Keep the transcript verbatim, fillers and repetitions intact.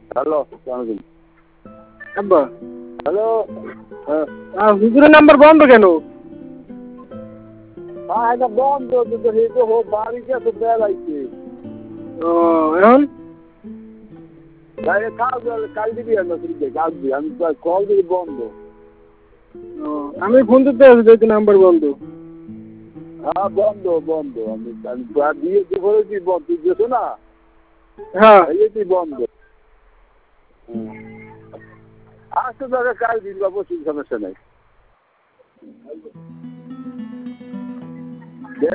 Hello, আসসালামু আলাইকুম। আব্বা হ্যালো, হ্যাঁ। আহ, হুজুরের নাম্বার বন্ধ কেন? হ্যাঁ, এটা বন্ধ কিন্তু এটা হো বাড়িতে তো বেড়াইছে। ও এখন বাইরে কাজ হলে কাল দিবি আর নতুন কাজ দিবি আমি তো কল দিবি বন্ধ। ও, আমি ফোন দিতে আছি যেহেতু নাম্বার বন্ধ। হ্যাঁ বন্ধ বন্ধ আমি আমি দিয়ে করেছি বন্ধ তুই গেছো না হ্যাঁ এই বন্ধ। আসতে তাহলে কাল দিন বা বসুন সমস্যা নাই।